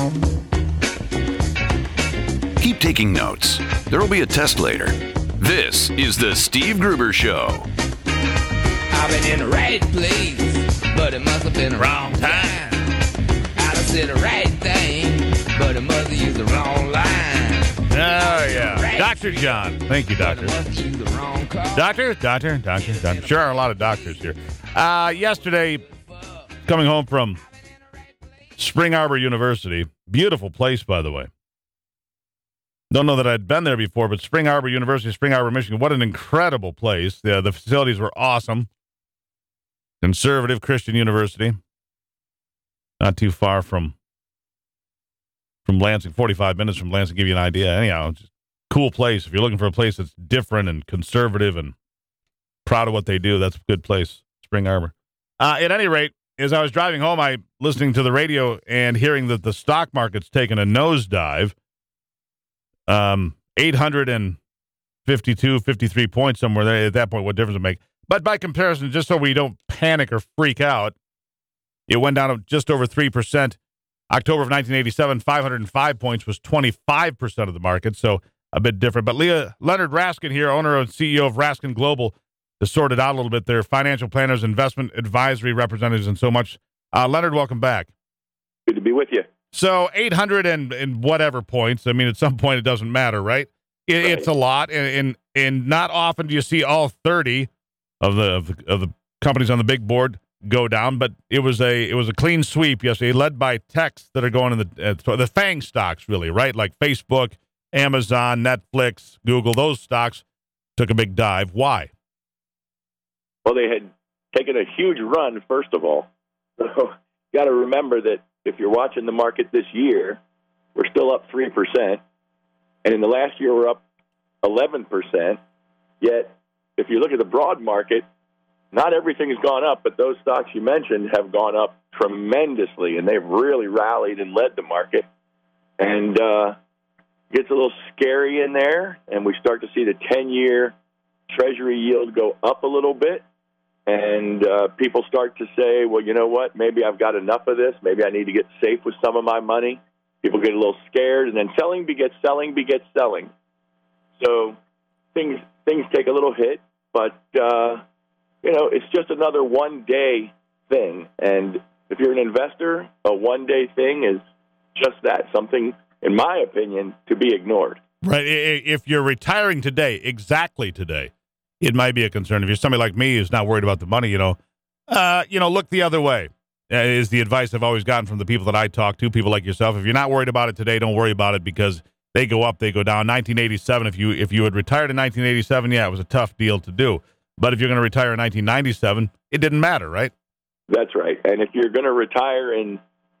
Keep taking notes. There will be a test later. This is the Steve Gruber Show. I've been in the right place, but it must have been the wrong time. I done said the right thing, but it must have used the wrong line. Oh, yeah. Dr. John. Thank you, Doctor. Doctor. Sure are a lot of doctors here. Yesterday, coming home from Spring Arbor University. Beautiful place, by the way. Don't know that I'd been there before, but Spring Arbor University, Spring Arbor, Michigan, what an incredible place. The facilities were awesome. Conservative Christian University. Not too far from Lansing, 45 minutes from Lansing, give you an idea. Anyhow, just cool place. If you're looking for a place that's different and conservative and proud of what they do, that's a good place, Spring Arbor. At any rate, as I was driving home, I listening to the radio and hearing that the stock market's taken a nosedive. 852, 53 points somewhere there. At that point, what difference does it make? But by comparison, just so we don't panic or freak out, it went down to just over 3%. October of 1987, 505 points was 25% of the market, so a bit different. But Leonard Raskin here, owner and CEO of Raskin Global, to sort it out a little bit there, financial planners, investment advisory representatives, and so much. Leonard, welcome back. Good to be with you. So 800 and whatever points. I mean, at some point it doesn't matter, right? It's a lot, and not often do you see all 30 of the companies on the big board go down. But it was a clean sweep yesterday, led by techs that are going in the FANG stocks, really, right? Like Facebook, Amazon, Netflix, Google. Those stocks took a big dive. Why? Well, they had taken a huge run, first of all. So you got to remember that if you're watching the market this year, we're still up 3%. And in the last year, we're up 11%. Yet, if you look at the broad market, not everything has gone up, but those stocks you mentioned have gone up tremendously, and they've really rallied and led the market. And it gets a little scary in there, and we start to see the 10-year Treasury yield go up a little bit. And people start to say, well, you know what, maybe I've got enough of this. Maybe I need to get safe with some of my money. People get a little scared, and then selling begets selling begets selling. So things take a little hit, but, it's just another one-day thing. And if you're an investor, a one-day thing is just that, something, in my opinion, to be ignored. Right. If you're retiring today, exactly today, it might be a concern. If you're somebody like me who's not worried about the money, look the other way. Is the advice I've always gotten from the people that I talk to, people like yourself. If you're not worried about it today, don't worry about it, because they go up, they go down. 1987, if you had retired in 1987, yeah, it was a tough deal to do. But if you're going to retire in 1997, it didn't matter, right? That's right. And if you're going to retire in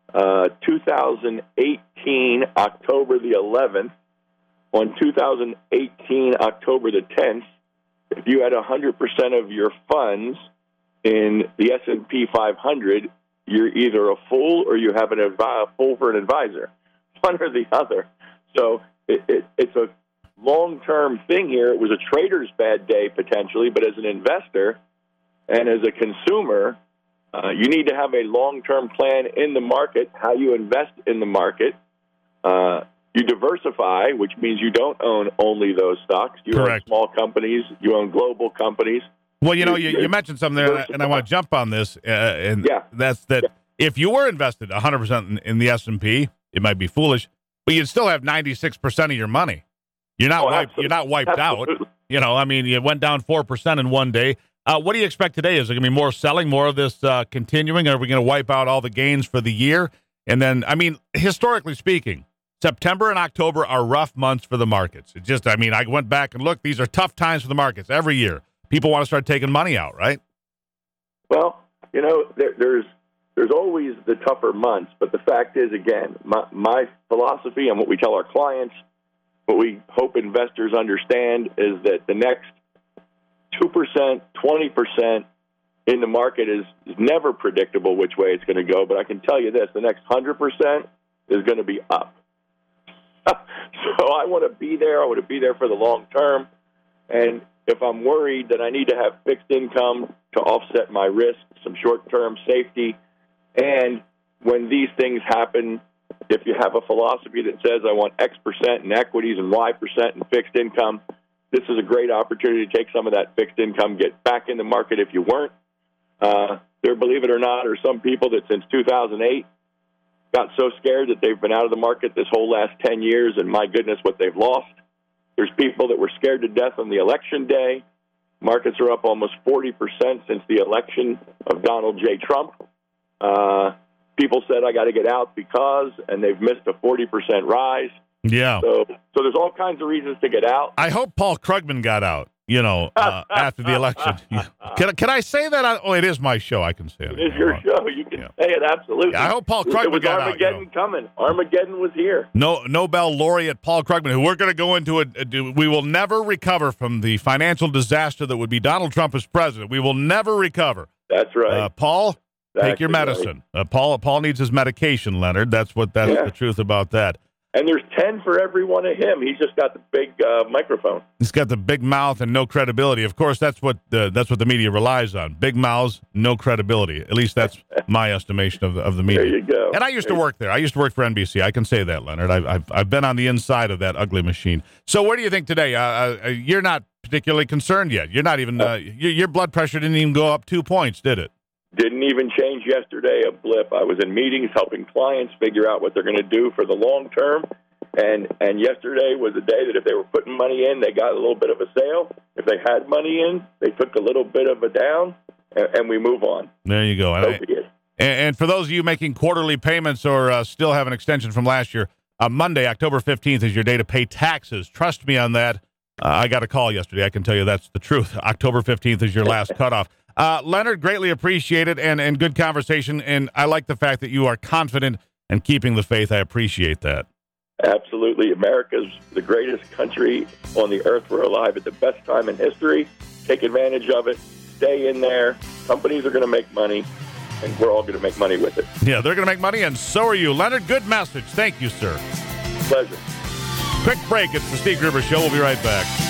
2018, October the 11th, on 2018, October the 10th, if you had 100% of your funds in the S&P 500, you're either a fool or you have a fool for an advisor, one or the other. So it's a long-term thing here. It was a trader's bad day potentially, but as an investor and as a consumer, you need to have a long-term plan in the market, how you invest in the market. You diversify, which means you don't own only those stocks. You Correct. Own small companies. You own global companies. Well, you mentioned something there, and I want to jump on this. That's that. If you were invested 100% in the S&P, it might be foolish, but you'd still have 96% of your money. You're not wiped out. You went down 4% in one day. What do you expect today? Is there going to be more selling, more of this continuing? Are we going to wipe out all the gains for the year? And then, historically speaking, September and October are rough months for the markets. I went back and looked. These are tough times for the markets every year. People want to start taking money out, right? Well, there's always the tougher months, but the fact is, again, my philosophy and what we tell our clients, what we hope investors understand, is that the next 2%, 20% in the market is never predictable which way it's going to go. But I can tell you this, the next 100% is going to be up. So I want to be there. I want to be there for the long term. And if I'm worried that I need to have fixed income to offset my risk, some short-term safety, and when these things happen, if you have a philosophy that says I want X percent in equities and Y percent in fixed income, this is a great opportunity to take some of that fixed income, get back in the market if you weren't. There, believe it or not, are some people that since 2008 got so scared that they've been out of the market this whole last 10 years, and my goodness, what they've lost. There's people that were scared to death on the election day. Markets are up almost 40% since the election of Donald J. Trump. People said, I got to get out because, and they've missed a 40% rise. Yeah. So there's all kinds of reasons to get out. I hope Paul Krugman got out, after the election. Can I say that? It is my show. I can say it. It is your show. You can say it, absolutely. Yeah, I hope Paul Krugman got out. Armageddon coming. Armageddon was here. Nobel laureate Paul Krugman, who we're going to go into we will never recover from the financial disaster that would be Donald Trump as president. We will never recover. That's right. Paul, take your medicine. Right. Paul needs his medication, Leonard. That's the truth about that. And there's 10 for every one of him. He's just got the big microphone. He's got the big mouth and no credibility. Of course, that's what the media relies on. Big mouths, no credibility. At least that's my estimation of the media. There you go. And I used to work there. I used to work for NBC. I can say that, Leonard. I've been on the inside of that ugly machine. So what do you think today? You're not particularly concerned yet. You're not even your blood pressure didn't even go up 2 points, did it? Didn't even change yesterday, a blip. I was in meetings helping clients figure out what they're going to do for the long term. And yesterday was a day that if they were putting money in, they got a little bit of a sale. If they had money in, they took a little bit of a down, and we move on. There you go. And for those of you making quarterly payments or still have an extension from last year, Monday, October 15th is your day to pay taxes. Trust me on that. I got a call yesterday. I can tell you that's the truth. October 15th is your last cutoff. Leonard, greatly appreciated and good conversation. And I like the fact that you are confident and keeping the faith. I appreciate that. Absolutely. America's the greatest country on the earth. We're alive at the best time in history. Take advantage of it. Stay in there. Companies are going to make money, and we're all going to make money with it. Yeah, they're going to make money, and so are you. Leonard, good message. Thank you, sir. Pleasure. Quick break. It's the Steve Gruber Show. We'll be right back.